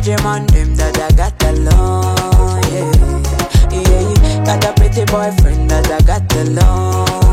dream on them that I got alone, yeah. Got a pretty boyfriend that I got alone.